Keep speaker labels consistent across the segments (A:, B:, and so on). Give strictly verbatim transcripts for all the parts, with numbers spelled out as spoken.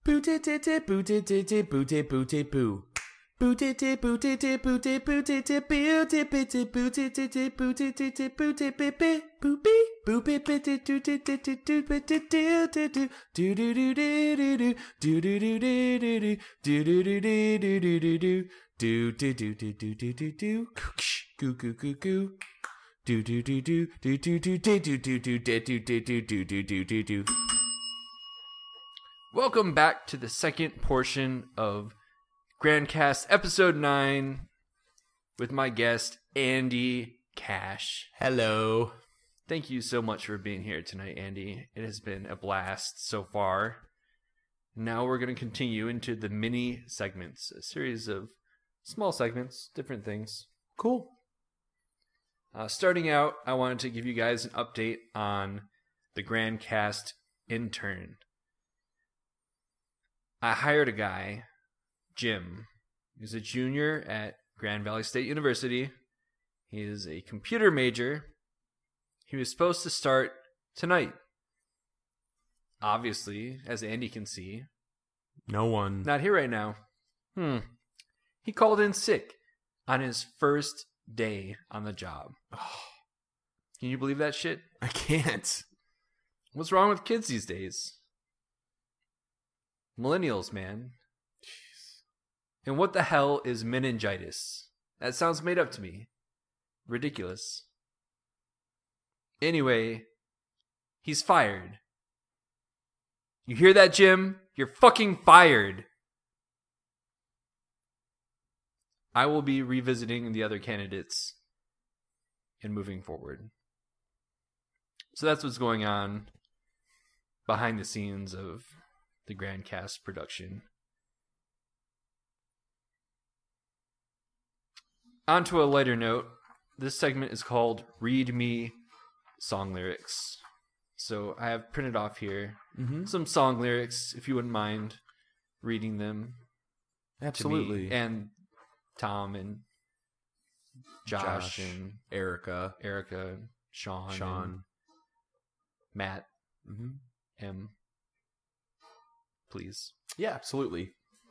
A: Boo-tee-tee-tee, boo-tee-tee-tee, boo-tee-boo-tee-boo. Boo-tee-tee, boo-tee-tee, boo-tee-boo-tee-tee, boo-tee-boo-tee, boo-tee-tee-tee, boo-tee-tee-tee, boo-tee-bee-bee, boo-bee, boo-bee-bee-tee, doo-tee-tee-tee, doo-tee-tee-tee, doo-doo-doo-doo-doo-doo, doo-doo-doo-doo-doo-doo, doo-doo-doo-doo-doo-doo-doo, doo-doo-doo-doo-doo-doo-doo, goo-goo-goo-goo, doo-doo-doo-doo, doo-doo-doo-doo-doo-doo-doo-doo-doo-doo-doo-doo.
B: Welcome back to the second portion of Grandcast Episode nine with my guest, Andy Cash.
A: Hello.
B: Thank you so much for being here tonight, Andy. It has been a blast so far. Now we're going to continue into the mini segments, a series of small segments, different things.
A: Cool.
B: Uh, starting out, I wanted to give you guys an update on the Grandcast intern. I hired a guy, Jim. He's a junior at Grand Valley State University. He is a computer major. He was supposed to start tonight. Obviously, as Andy can see,
A: No one.
B: not here right now. Hmm. He called in sick on his first day on the job. Can you believe that shit?
A: I can't.
B: What's wrong with kids these days? Millennials, man.
A: Jeez.
B: And what the hell is meningitis? That sounds made up to me. Ridiculous. Anyway, he's fired. You hear that, Jim? You're fucking fired. I will be revisiting the other candidates and moving forward. So that's what's going on behind the scenes of the Grandcast production. On to a lighter note, this segment is called Read Me Song Lyrics. So I have printed off here
A: Mm-hmm.
B: some song lyrics, if you wouldn't mind reading them
A: Absolutely.
B: to me and Tom and Josh,
A: Josh,
B: and
A: Erica,
B: Erica, and Sean,
A: Sean.
B: and Matt,
A: Mm-hmm.
B: M. Please.
A: Yeah, absolutely.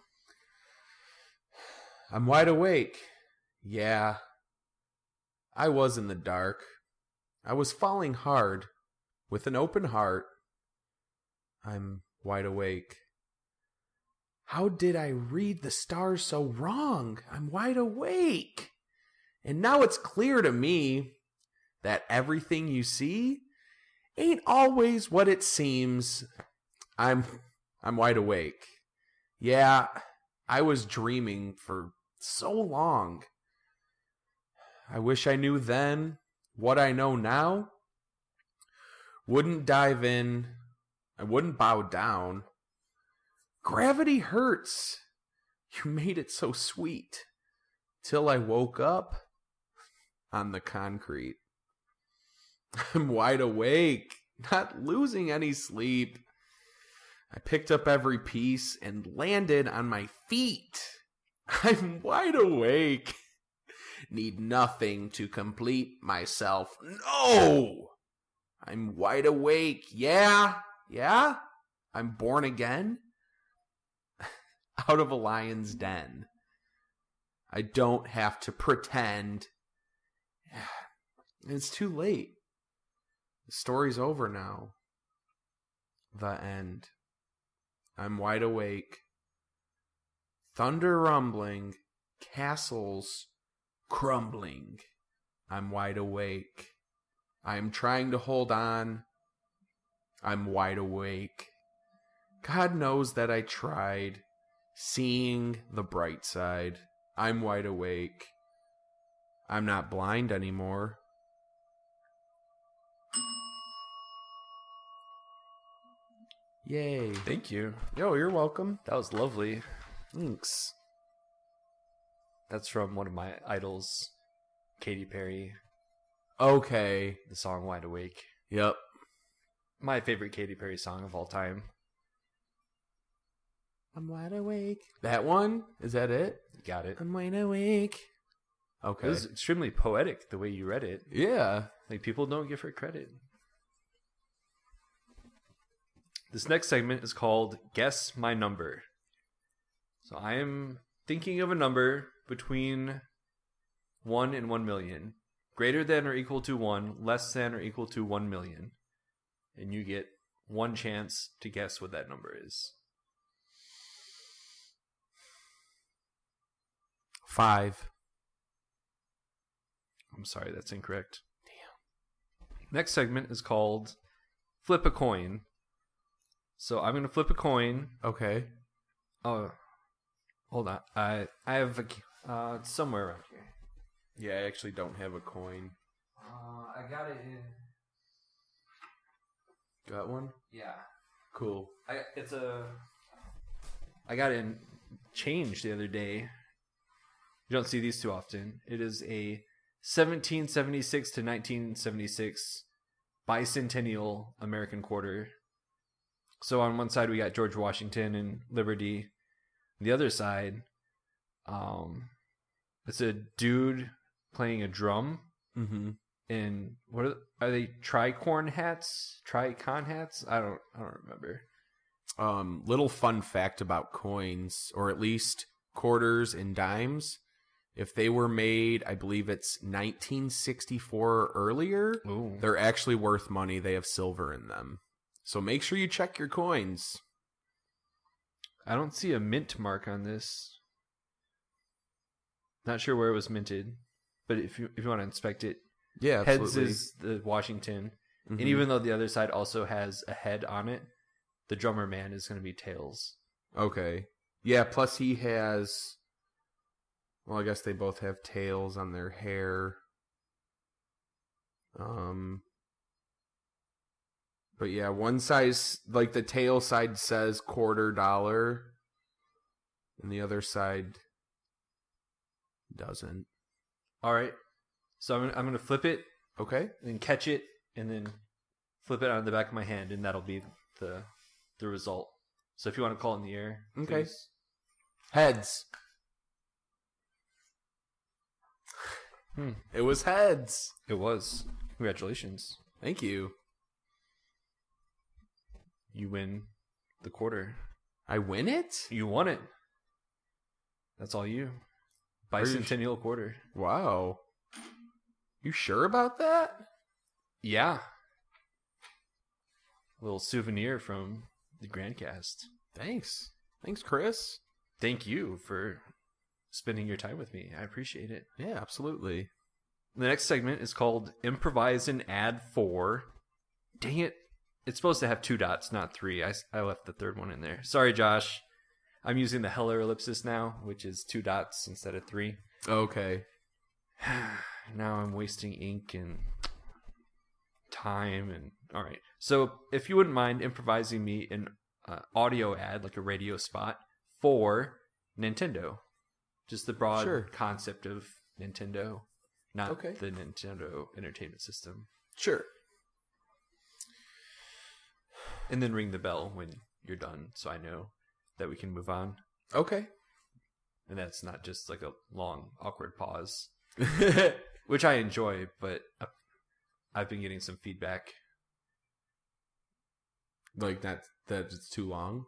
A: I'm wide awake. Yeah. I was in the dark. I was falling hard with an open heart. I'm wide awake. How did I read the stars so wrong? I'm wide awake. And now it's clear to me that everything you see ain't always what it seems. I'm I'm wide awake. Yeah, I was dreaming for so long. I wish I knew then what I know now. Wouldn't dive in. I wouldn't bow down. Gravity hurts. You made it so sweet. Till I woke up on the concrete. I'm wide awake, not losing any sleep. I picked up every piece and landed on my feet. I'm wide awake. Need nothing to complete myself. No! I'm wide awake. Yeah? Yeah? I'm born again? Out of a lion's den. I don't have to pretend. It's too late. The story's over now. The end. I'm wide awake. Thunder rumbling. Castles crumbling. I'm wide awake. I'm trying to hold on. I'm wide awake. God knows that I tried. Seeing the bright side. I'm wide awake. I'm not blind anymore. Yay.
B: Thank you.
A: Yo, you're welcome.
B: That was lovely.
A: Thanks.
B: That's from one of my idols, Katy Perry,
A: Okay.
B: the song Wide Awake.
A: Yep.
B: My favorite Katy Perry song of all time.
A: I'm wide awake. That one? Is that it?
B: You got it.
A: I'm wide awake. Okay.
B: It was extremely poetic the way you read it.
A: Yeah.
B: Like, people don't give her credit. This next segment is called Guess My Number. So I am thinking of a number between one and one million. Greater than or equal to one, less than or equal to one million. And you get one chance to guess what that number is.
A: Five.
B: I'm sorry, that's incorrect. Damn. Next segment is called Flip a Coin. So I'm going to flip a coin.
A: Okay.
B: Oh, hold on. I I have a, uh, it's somewhere around here.
A: Yeah, I actually don't have a coin.
B: Uh, I got it in.
A: Got one?
B: Yeah.
A: Cool.
B: I it's a. I got it in change the other day. You don't see these too often. It is a seventeen seventy-six to nineteen seventy-six bicentennial American quarter. So on one side we got George Washington and Liberty. The other side, um, it's a dude playing a drum.
A: Mm-hmm.
B: And what are, are they? Tricorn hats? Tricon hats? I don't. I don't remember.
A: Um, little fun fact about coins, or at least quarters and dimes. If they were made, I believe it's nineteen sixty-four or earlier,
B: Ooh.
A: They're actually worth money. They have silver in them. So make sure you check your coins.
B: I don't see a mint mark on this. Not sure where it was minted, but if you if you want to inspect it,
A: Yeah, absolutely.
B: heads is the Washington,
A: Mhm.
B: and even though the other side also has a head on it, the drummer man is going to be tails.
A: Okay. Yeah, plus he has... Well, I guess they both have tails on their hair. Um... But yeah, one size, like the tail side says quarter dollar, and the other side doesn't.
B: All right, so I'm gonna, I'm going to flip it
A: Okay.
B: and catch it, and then flip it on the back of my hand, and that'll be the the result. So if you want to call it in the air,
A: Okay.
B: please.
A: Heads.
B: Hmm.
A: It was heads.
B: It was. Congratulations.
A: Thank you.
B: You win the quarter.
A: I win it?
B: You won it. That's all you.
A: Are you sh-
B: Bicentennial quarter.
A: Wow. You sure about that?
B: Yeah. A little souvenir from the Grandcast.
A: Thanks. Thanks, Chris.
B: Thank you for spending your time with me. I appreciate it.
A: Yeah, absolutely.
B: The next segment is called Improvise an Ad for. Dang it. It's supposed to have two dots, not three. I, I left the third one in there. Sorry, Josh. I'm using the Heller ellipsis now, which is two dots instead of three.
A: Okay.
B: Now I'm wasting ink and time. and All right. So if you wouldn't mind improvising me an uh, audio ad, like a radio spot, for Nintendo. Just the broad
A: Sure.
B: concept of Nintendo, not
A: Okay.
B: the Nintendo Entertainment System.
A: Sure.
B: And then ring the bell when you're done, so I know that we can move on.
A: Okay.
B: And that's not just like a long, awkward pause, which I enjoy, but I've been getting some feedback.
A: Like that, that it's too long?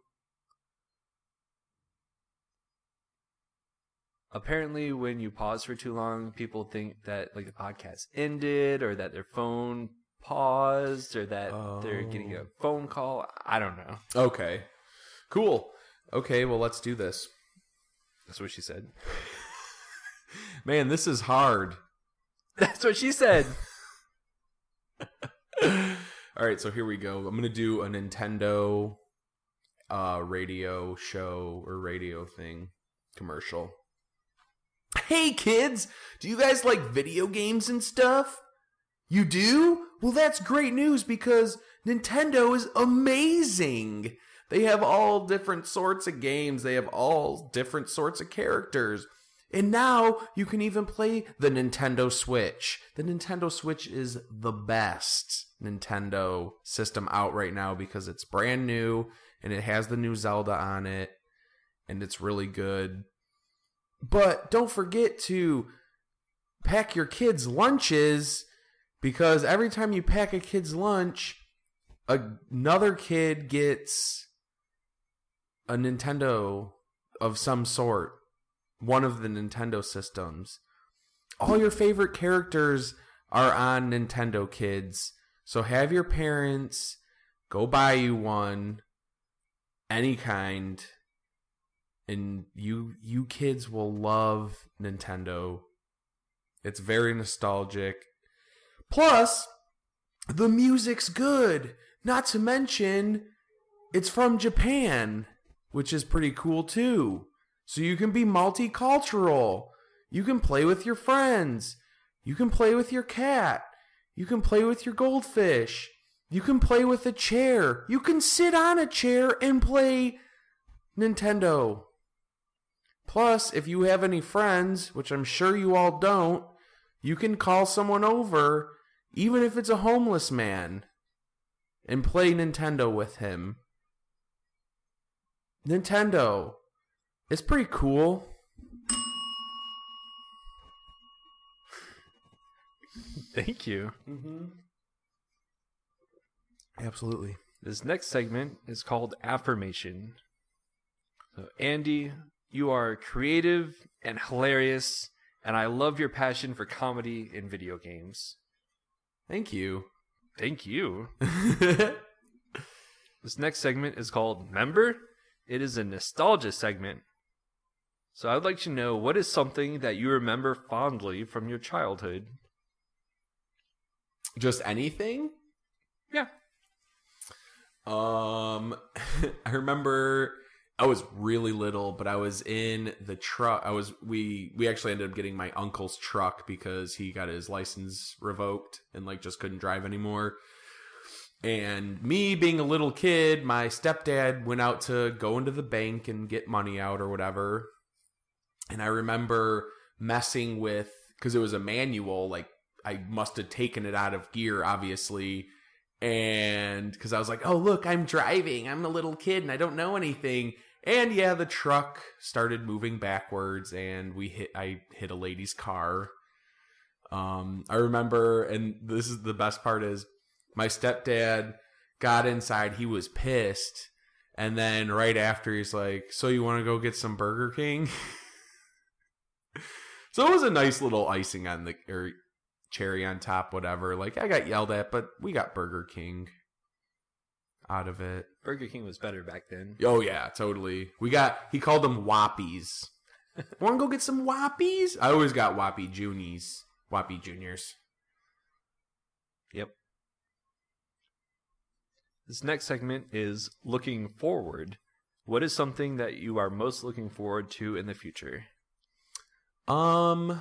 B: Apparently, when you pause for too long, people think that like the podcast ended, or that their phone paused, or that
A: Oh.
B: they're getting a phone call. I don't know.
A: Okay. Cool. Okay, well, let's do this.
B: That's what she said.
A: Man, this is hard.
B: That's what she said.
A: All right, so here we go. I'm going to do a Nintendo uh, radio show or radio thing commercial. Hey, kids! Do you guys like video games and stuff? You do? Well, that's great news because Nintendo is amazing. They have all different sorts of games. They have all different sorts of characters. And now you can even play the Nintendo Switch. The Nintendo Switch is the best Nintendo system out right now because it's brand new and it has the new Zelda on it and it's really good. But don't forget to pack your kids' lunches because every time you pack a kid's lunch, another kid gets a Nintendo of some sort, one of the Nintendo systems. All your favorite characters are on Nintendo, kids. So have your parents go buy you one, any kind, and you you kids will love Nintendo. It's very nostalgic. Plus, the music's good. Not to mention, it's from Japan, which is pretty cool too. So you can be multicultural. You can play with your friends. You can play with your cat. You can play with your goldfish. You can play with a chair. You can sit on a chair and play Nintendo. Plus, if you have any friends, which I'm sure you all don't, you can call someone over, even if it's a homeless man, and play Nintendo with him. Nintendo. It's pretty cool.
B: Thank you.
A: Mm-hmm. Absolutely.
B: This next segment is called Affirmation. So, Andy, you are creative and hilarious, and I love your passion for comedy in video games.
A: Thank you.
B: Thank you. This next segment is called Member. It is a nostalgia segment. So I'd like to know, what is something that you remember fondly from your childhood?
A: Just anything?
B: Yeah.
A: Um, I remember I was really little, but I was in the truck. I was we we actually ended up getting my uncle's truck because he got his license revoked and like just couldn't drive anymore. And me being a little kid, my stepdad went out to go into the bank and get money out or whatever. And I remember messing with, because it was a manual, like I must have taken it out of gear, obviously. And because I was like, oh, look, I'm driving. I'm a little kid and I don't know anything. And yeah, the truck started moving backwards and we hit, I hit a lady's car. Um, I remember, and this is the best part is my stepdad got inside. He was pissed. And then right after he's like, so you want to go get some Burger King? So it was a nice little icing on the, or cherry on top, whatever. Like, I got yelled at, but we got Burger King out of it.
B: Burger King was better back then.
A: Oh, yeah, totally. We got, he called them Whoppies. Want to go get some Whoppies? I always got Whoppy Junies. Whoppy Juniors.
B: Yep. This next segment is looking forward. What is something that you are most looking forward to in the future?
A: Um,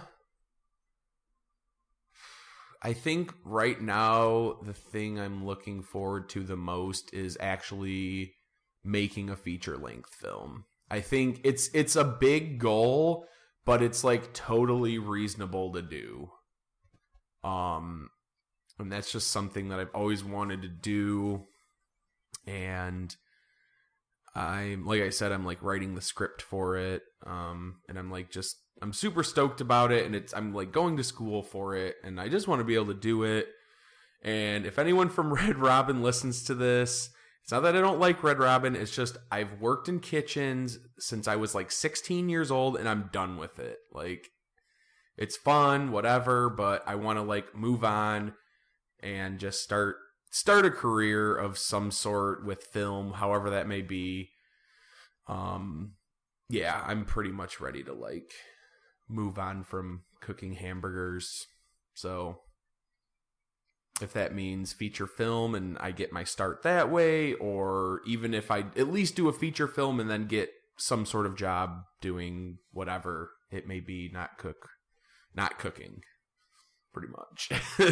A: I think right now the thing I'm looking forward to the most is actually making a feature-length film. I think it's it's a big goal, but it's like totally reasonable to do. Um, and that's just something that I've always wanted to do. And I'm, like I said, I'm like writing the script for it. Um, and I'm like just, I'm super stoked about it. And it's, I'm like going to school for it. And I just want to be able to do it. And if anyone from Red Robin listens to this, it's not that I don't like Red Robin. It's just I've worked in kitchens since I was like sixteen years old and I'm done with it. Like, it's fun, whatever, but I want to like move on and just start start a career of some sort with film, however that may be. Um, yeah, I'm pretty much ready to like move on from cooking hamburgers. So if that means feature film and I get my start that way, or even if I at least do a feature film and then get some sort of job doing whatever it may be, not cook, not cooking, pretty much.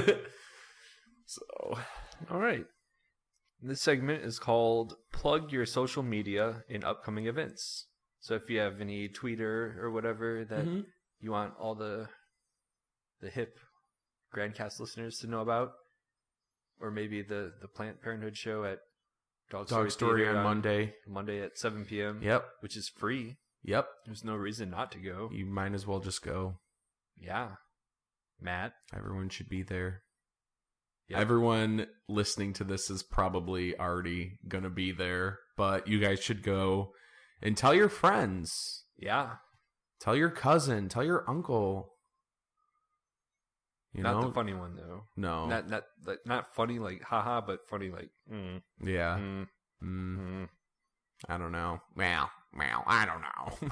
A: So,
B: all right. This segment is called Plug Your Social Media in Upcoming Events. So if you have any Twitter or whatever that mm-hmm. you want all the the hip Grandcast listeners to know about, or maybe the, the Planned Parenthood show at Dog,
A: Dog Story, Story on, on Monday.
B: Monday at seven p.m.
A: Yep.
B: Which is free.
A: Yep.
B: There's no reason not to go.
A: You might as well just go.
B: Yeah. Matt?
A: Everyone should be there.
B: Yep.
A: Everyone listening to this is probably already going to be there, but you guys should go and tell your friends.
B: Yeah.
A: Tell your cousin. Tell your uncle. You
B: not
A: know?
B: the funny one, though.
A: No.
B: Not not like, not funny like haha, but funny like mm,
A: Yeah.
B: mm,
A: Mm.
B: mm.
A: I don't know. Well, well, I don't know.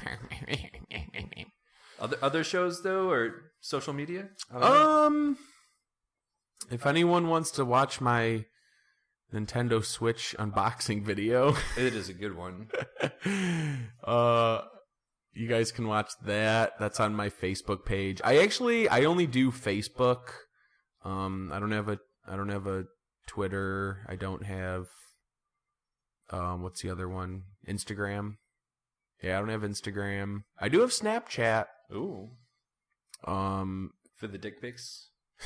B: Other other shows though, or social media? I don't know.
A: um, if anyone wants to watch my Nintendo Switch unboxing video,
B: It is a good one.
A: uh, you guys can watch that. That's on my Facebook page. I actually, I only do Facebook. Um, I don't have a, I don't have a Twitter. I don't have, um, what's the other one? Instagram. Yeah, I don't have Instagram. I do have Snapchat.
B: Ooh,
A: Um,
B: for the dick pics.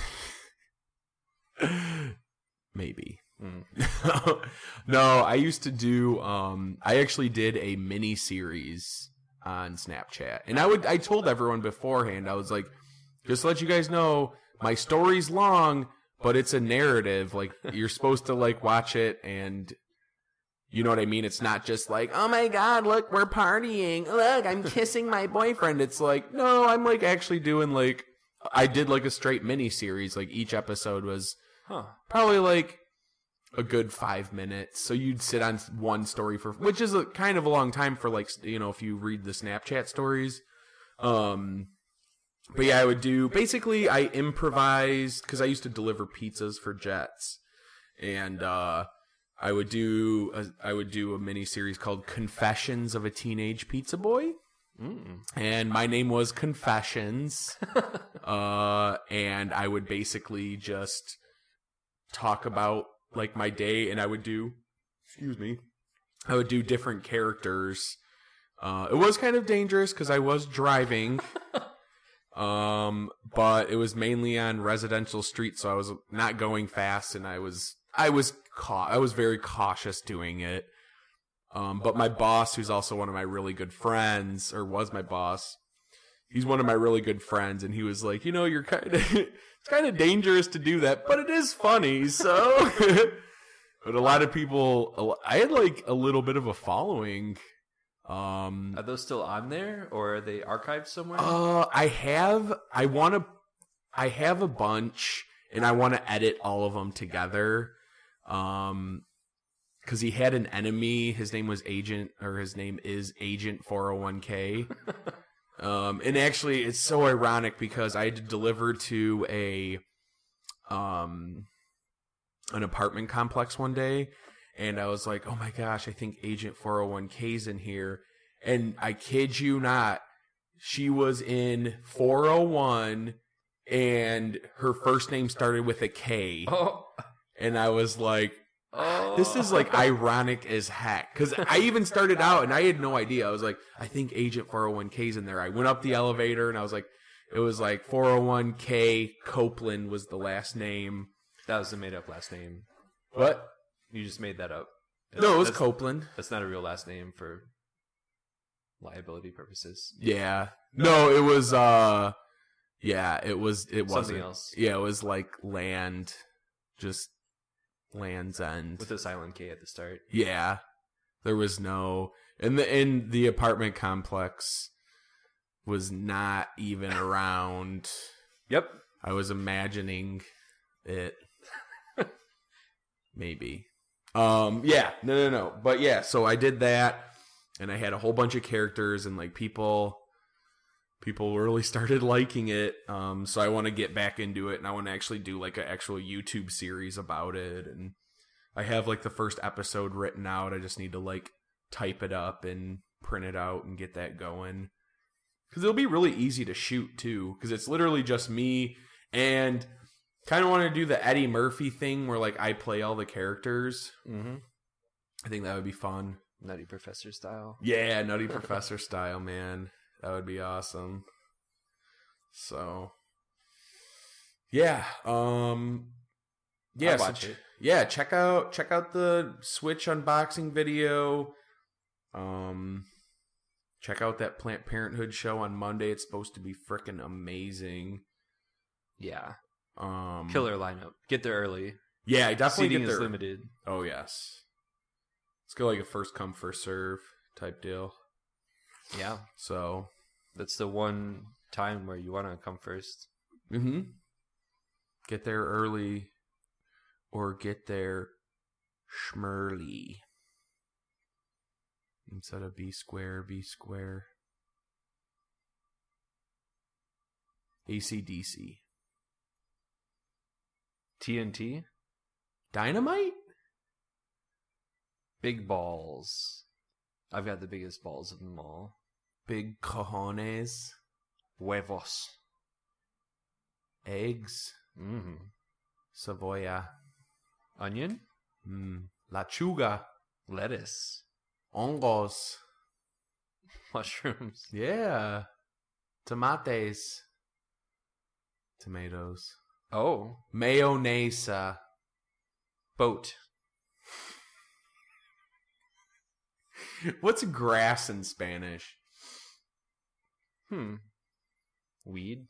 A: maybe.
B: Mm.
A: No, I used to do, um, I actually did a mini series on Snapchat. And I would, I told everyone beforehand, I was like, just to let you guys know, my story's long, but it's a narrative. Like, you're supposed to, like, watch it and, you know what I mean? It's not just like, oh my God, look, we're partying. Look, I'm kissing my boyfriend. It's like, no, I'm, like, actually doing, like, I did, like, a straight mini series. Like, each episode was
B: Huh.
A: probably, like, a good five minutes. So you'd sit on one story for, which is a kind of a long time for, like, you know, if you read the Snapchat stories. Um, but yeah, I would do, basically I improvised, because I used to deliver pizzas for Jets. And, uh, I would do, a, I would do a mini series called Confessions of a Teenage Pizza Boy.
B: Mm.
A: And my name was Confessions. uh, and I would basically just talk about, like, my day, and I would do, excuse me, I would do different characters. Uh, it was kind of dangerous because I was driving, um, but it was mainly on residential streets, so I was not going fast, and I was, I was, ca- I was very cautious doing it. Um, but my boss, who's also one of my really good friends, or was my boss, he's one of my really good friends, and he was like, you know, you're kind of, it's kind of dangerous to do that, but it is funny, so. But a lot of people, I had like a little bit of a following. Um,
B: Are those still on there, or are they archived somewhere?
A: uh, I have, I want to, I have a bunch, and I want to edit all of them together. Um, because he had an enemy. His name was Agent, or his name is Agent four oh one k. um, and actually, it's so ironic because I had to deliver to a, um, an apartment complex one day, and I was like, oh my gosh, I think Agent four oh one k's in here. And I kid you not, she was in four oh one, and her first name started with a K.
B: Oh.
A: And I was like,
B: Oh.
A: this is like ironic as heck. Because I even started out and I had no idea. I was like, I think Agent four oh one k's in there. I went up the elevator and I was like, it was like four oh one k Copeland was the last name.
B: That was the made up last name.
A: What?
B: You just made that up.
A: No, it was
B: That's-
A: Copeland.
B: That's not a real last name for liability purposes.
A: Yeah. No, it was, uh, yeah, it was, it wasn't.
B: Something else.
A: Yeah, it was like land, just Land's End.
B: With a silent K at the start.
A: Yeah. There was no, and the, in the apartment complex was not even around.
B: Yep.
A: I was imagining it. Maybe. Um, yeah, no, no, no. But yeah, so I did that, and I had a whole bunch of characters, and like people, people really started liking it. Um, so I want to get back into it, and I want to actually do like an actual YouTube series about it. And I have like the first episode written out. I just need to like type it up and print it out and get that going. Because it'll be really easy to shoot too, because it's literally just me, and kind of want to do the Eddie Murphy thing where like I play all the characters.
B: Mm-hmm.
A: I think that would be fun.
B: Nutty Professor style.
A: Yeah, Nutty Professor style, man. That would be awesome. So, yeah, um, yeah,
B: I'll
A: so
B: watch
A: ch-
B: it.
A: yeah. Check out check out the Switch unboxing video. Um, check out that Planned Parenthood show on Monday. It's supposed to be freaking amazing.
B: Yeah.
A: Um,
B: Killer lineup. Get there early.
A: Yeah, I definitely
B: Seating
A: get there.
B: is limited.
A: Oh yes, let's go like a first come first serve type deal.
B: Yeah,
A: So,
B: that's the one time where you want to come first.
A: mm-hmm. Get there early, or get there schmerly. Instead of B square, B square. A C D C.
B: T N T.
A: Dynamite?
B: Big balls. I've got the biggest balls of them all.
A: Big cojones.
B: Huevos.
A: Eggs.
B: Mm-hmm.
A: Savoya.
B: Onion.
A: Mm. Lechuga.
B: Lettuce.
A: Hongos.
B: Mushrooms.
A: Yeah. Tomates. Tomatoes.
B: Oh.
A: Mayonnaise.
B: Boat.
A: What's grass in Spanish?
B: Hmm. Weed.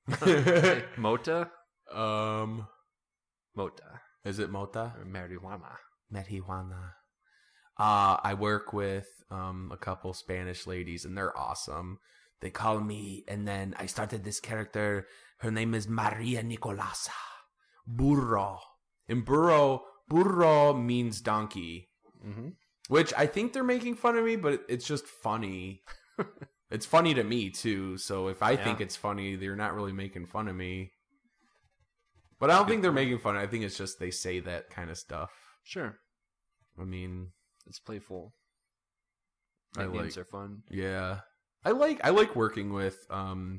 B: Mota.
A: um,
B: Mota.
A: is it mota?
B: Or marijuana.
A: Marijuana. Uh, I work with um a couple Spanish ladies, and they're awesome. They call me, and then I started this character. Her name is Maria Nicolasa. Burro. And burro, burro means donkey.
B: Mm-hmm.
A: Which I think they're making fun of me, but it's just funny. It's funny to me, too. So if I
B: Yeah.
A: think it's funny, they're not really making fun of me. But I don't think they're making fun. I think it's just they say that kind of stuff.
B: Sure.
A: I mean,
B: It's playful.
A: I
B: Nicknames
A: like-
B: are fun.
A: yeah. I like I like working with um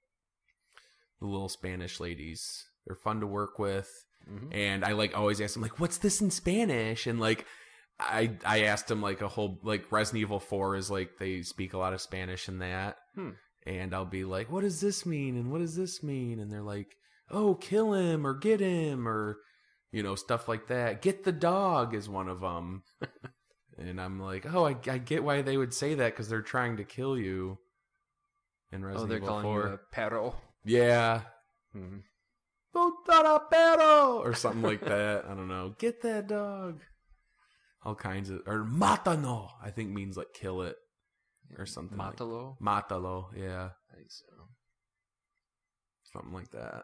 A: the little Spanish ladies. They're fun to work with.
B: Mm-hmm.
A: And I like always ask them like, what's this in Spanish? And like I I asked them like a whole like Resident Evil four is like they speak a lot of Spanish in that.
B: Hmm.
A: And I'll be like, what does this mean? And what does this mean? And they're like, oh, kill him or get him or, you know, stuff like that. Get the dog is one of them. And I'm like, oh, I, I get why they would say that because they're trying to kill you in Resident
B: Oh, they're
A: Evil
B: calling
A: four.
B: you a perro.
A: Yeah.
B: Mm-hmm.
A: Puta perro or something like that. I don't know. Get that dog. All kinds of or matano, I think means like kill it or something. like-
B: Matalo.
A: Matalo, yeah.
B: I think so.
A: Something like that.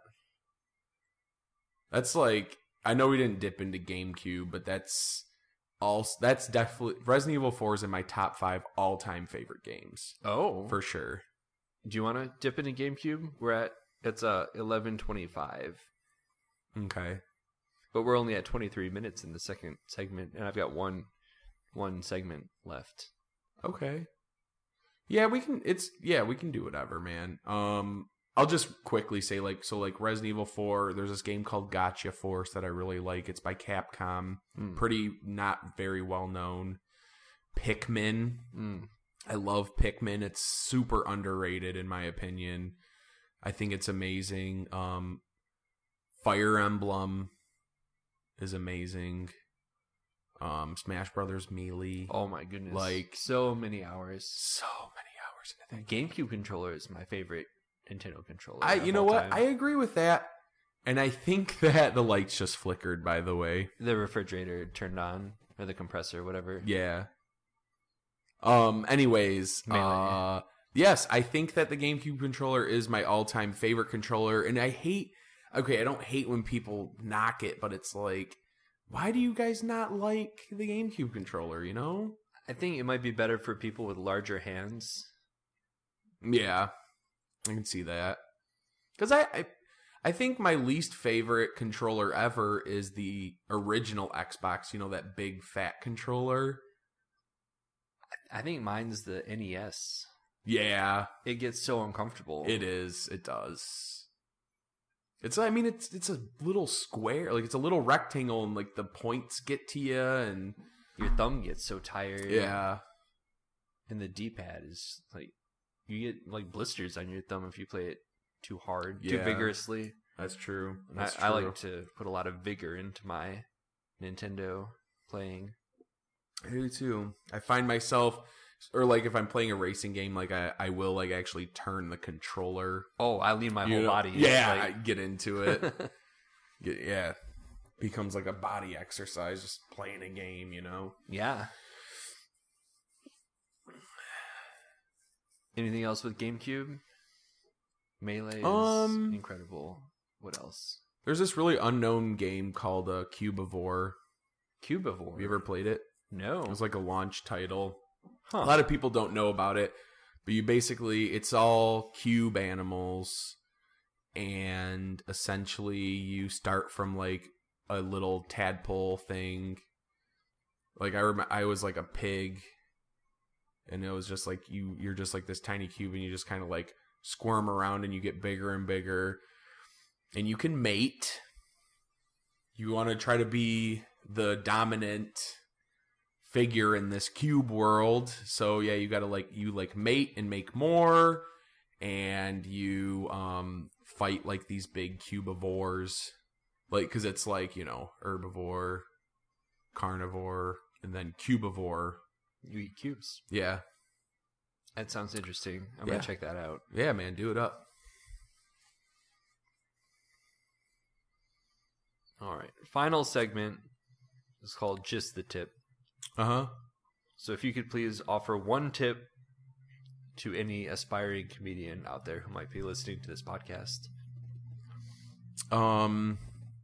A: That's like I know we didn't dip into GameCube, but that's all that's definitely Resident Evil four is in my top five all time favorite games.
B: Oh.
A: For sure.
B: Do you want to dip into GameCube? We're at it's uh eleven twenty-five,
A: Okay.
B: but we're only at twenty-three minutes in the second segment, and I've got one one segment left.
A: Okay. Yeah, we can it's yeah, we can do whatever, man. Um I'll just quickly say like so like Resident Evil four, there's this game called Gotcha Force that I really like. It's by Capcom.
B: Mm.
A: Pretty not very well known. Pikmin.
B: Mm.
A: I love Pikmin. It's super underrated in my opinion. I think it's amazing. Um Fire Emblem is amazing. Um Smash Brothers Melee.
B: Oh my goodness!
A: Like-
B: so many hours.
A: So many hours into that.
B: GameCube controller is my favorite Nintendo controller.
A: I
B: of
A: you know
B: all
A: what?
B: time.
A: I agree with that. And I think that the lights just flickered, by the way.
B: The refrigerator turned on, or the compressor, whatever.
A: Yeah. Um anyways,
B: Melee.
A: uh yes, I think that the GameCube controller is my all-time favorite controller, and I hate okay, I don't hate when people knock it, but it's like why do you guys not like the GameCube controller, you know?
B: I think it might be better for people with larger hands.
A: Yeah. I can see that. Cuz I, I I think my least favorite controller ever is the original Xbox, you know, that big fat controller.
B: I think mine's the N E S.
A: Yeah,
B: It gets so uncomfortable.
A: it is. It does. It's I mean it's it's a little square, like it's a little rectangle and like the points get to you and
B: Your thumb gets so tired.
A: yeah.
B: And the D-pad is like you get like blisters on your thumb if you play it too hard, too
A: Yeah.
B: vigorously.
A: That's true.
B: And
A: That's
B: I, I
A: true.
B: like to put a lot of vigor into my Nintendo playing.
A: I do too. I find myself or like if I'm playing a racing game, like I, I will like actually turn the controller.
B: Oh, I lean my
A: you
B: whole
A: know?
B: body.
A: Yeah,
B: like-
A: I get into it. Yeah. Becomes like a body exercise, just playing a game, you know?
B: Yeah. Anything else with GameCube? Melee is
A: Um,
B: incredible. What else?
A: There's this really unknown game called uh, Cubivore.
B: Cubivore.
A: Have you ever played it?
B: No.
A: It was like a launch title.
B: Huh.
A: A lot of people don't know about it, but you basically, it's all cube animals, and essentially you start from like a little tadpole thing. Like I rem- I was like a pig, and it was just like you you're just like this tiny cube, and you just kind of like squirm around, and you get bigger and bigger, and you can mate. You want to try to be the dominant figure in this cube world. So yeah, you got to like you like mate and make more, and you um fight like these big cubivores. Like, because it's like, you know, herbivore, carnivore, and then cubivore.
B: You eat cubes.
A: Yeah.
B: That sounds interesting. I'm
A: Yeah.
B: going to check that out.
A: Yeah, man, do it up.
B: All right. Final segment is called Just the Tip.
A: Uh-huh.
B: So if you could please offer one tip to any aspiring comedian out there who might be listening to this podcast.
A: Um...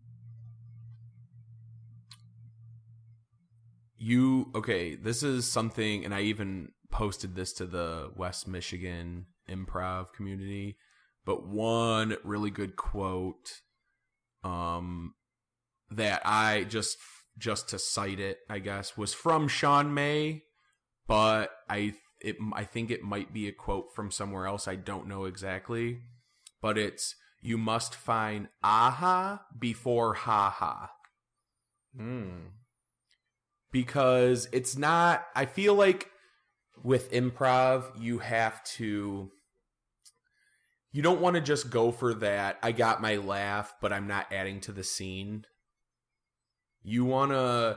A: You, okay, this is something, and I even posted this to the West Michigan improv community, but one really good quote um, that I just, just to cite it, I guess, was from Sean May, but I, it, I think it might be a quote from somewhere else. I don't know exactly, but it's, you must find aha before ha-ha.
B: Hmm.
A: Because it's not, I feel like with improv, you have to, you don't want to just go for that, I got my laugh, but I'm not adding to the scene. You want to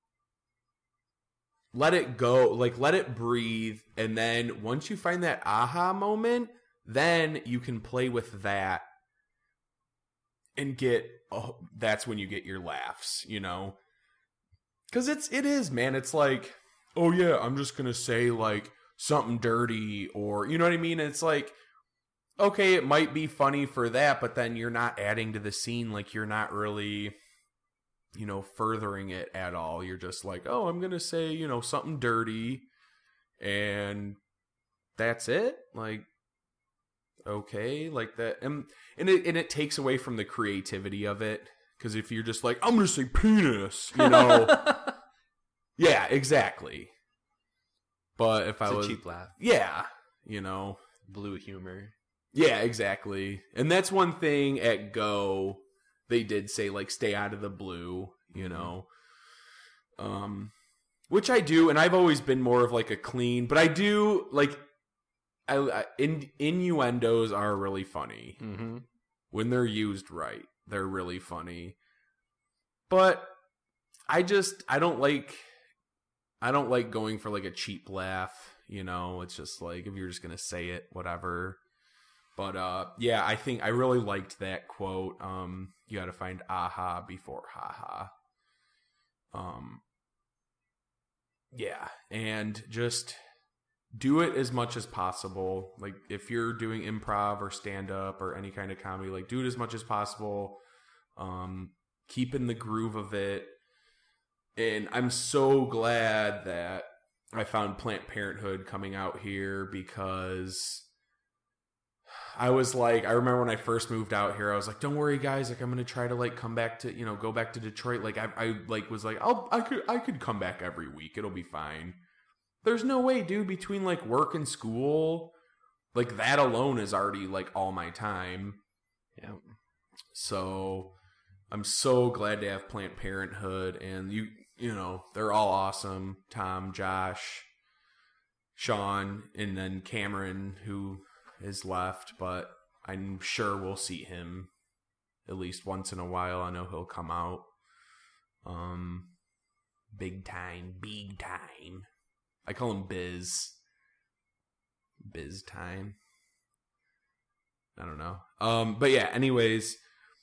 A: let it go, like let it breathe, and then once you find that aha moment, then you can play with that and get, oh, that's when you get your laughs, you know? Because it's, it is, man. It's like, oh, yeah, I'm just going to say, like, something dirty or, you know what I mean? It's like, okay, it might be funny for that, but then you're not adding to the scene. Like, you're not really, you know, furthering it at all. You're just like, oh, I'm going to say, you know, something dirty and that's it. Like, okay, like that. And, and, it, and it takes away from the creativity of it. Because if you're just like, I'm going to say penis, you know. Yeah, exactly. But if
B: It's
A: I
B: a
A: was.
B: cheap laugh.
A: Yeah, you know.
B: Blue humor.
A: Yeah, exactly. And that's one thing at Go, they did say, like, stay out of the blue, you know. Um, which I do, and I've always been more of like a clean, but I do, like, I, I in, innuendos are really funny.
B: Mm-hmm.
A: When they're used right. They're really funny. But I just, I don't like, I don't like going for like a cheap laugh, you know? It's just like, if you're just going to say it, whatever. But uh, yeah, I think I really liked that quote. Um, you got to find aha before haha. Um, yeah, and just do it as much as possible. Like, if you're doing improv or stand-up or any kind of comedy, like, do it as much as possible. Um, keep in the groove of it. And I'm so glad that I found Planned Parenthood coming out here, because I was like, I remember when I first moved out here, I was like, don't worry, guys, like, I'm going to try to, like, come back to, you know, go back to Detroit. Like, I, I like, was like, I'll, I could, I could come back every week. It'll be fine. There's no way, dude, between, like, work and school, like, that alone is already, like, all my time.
B: Yeah.
A: So I'm so glad to have Planned Parenthood, and you, you know, they're all awesome. Tom, Josh, Sean, and then Cameron, who is left, but I'm sure we'll see him at least once in a while. I know he'll come out. Um, big time, big time. I call him Biz. Biz time. I don't know. Um, but yeah, anyways,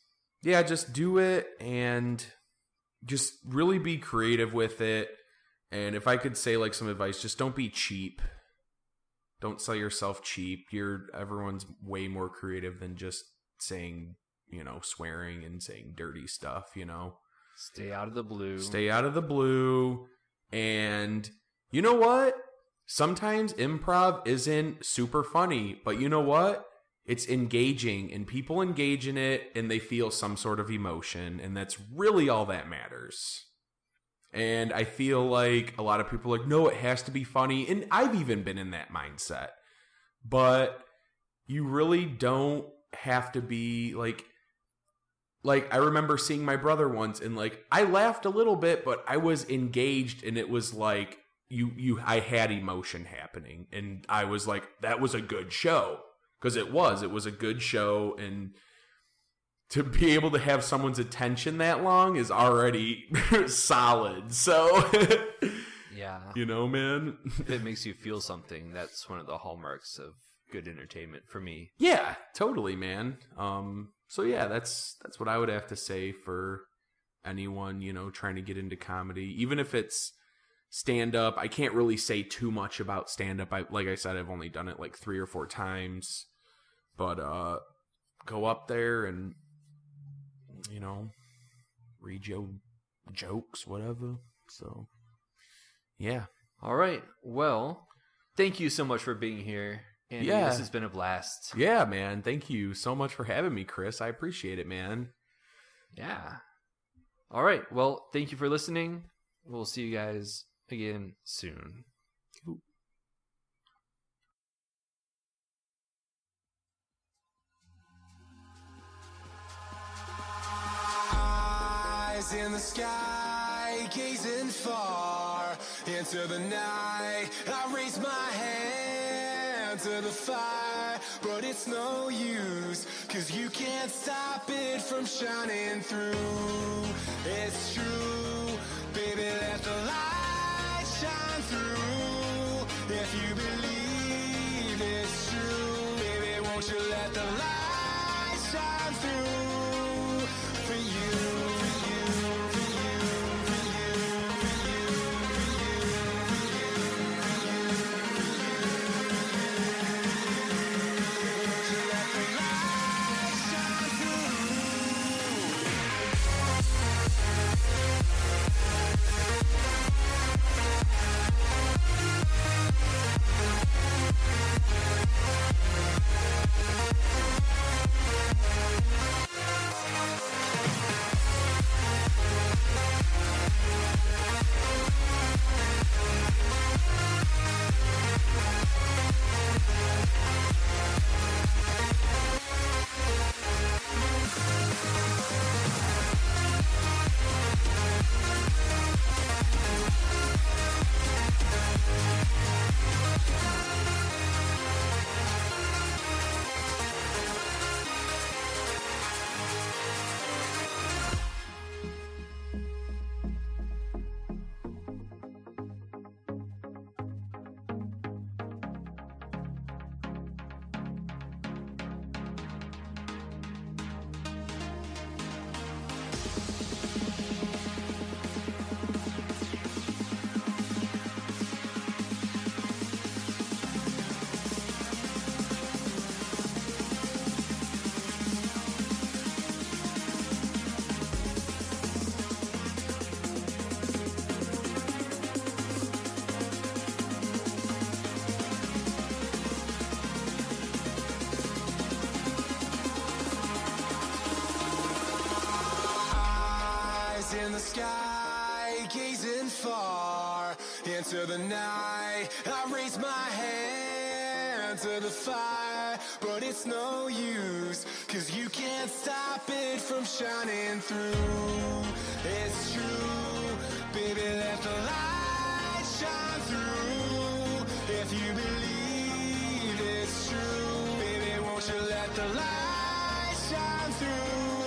A: yeah, just do it and just really be creative with it. And if I could say like some advice, just don't be cheap. Don't sell yourself cheap. You're everyone's way more creative than just saying, you know, swearing and saying dirty stuff, you know.
B: Stay out of the blue.
A: Stay out of the blue. And you know what? Sometimes improv isn't super funny, but you know what? It's engaging, and people engage in it and they feel some sort of emotion, and that's really all that matters. And I feel like a lot of people are like, no, it has to be funny. And I've even been in that mindset. But you really don't have to be like, like I remember seeing my brother once and like, I laughed a little bit, but I was engaged and it was like, you, you, I had emotion happening. And I was like, that was a good show. Because it was, it was a good show. And to be able to have someone's attention that long is already solid. So,
B: yeah,
A: you know, man,
B: if it makes you feel something, that's one of the hallmarks of good entertainment for me.
A: Yeah, totally, man. Um, so yeah, that's that's what I would have to say for anyone, you know, trying to get into comedy, even if it's stand up. I can't really say too much about stand up. I like I said, I've only done it like three or four times, but uh, go up there and, you know, read your jokes, whatever. So, yeah.
B: All right. Well, thank you so much for being here. Andy,
A: yeah.
B: This has been a blast.
A: Yeah, man. Thank you so much for having me, Chris. I appreciate it, man.
B: Yeah. All right. Well, thank you for listening. We'll see you guys again soon.
C: In the sky, gazing far into the night, I raise my hand to the fire, but it's no use, cause you can't stop it from shining through. It's true, baby, let the light shine through. If you believe it's true, baby, won't you let the light shine through for you. In the sky, gazing far into the night, I raise my hand to the fire, but it's no use, cause you can't stop it from shining through. It's true, baby, let the light shine through. If you believe it's true, baby, won't you let the light shine through.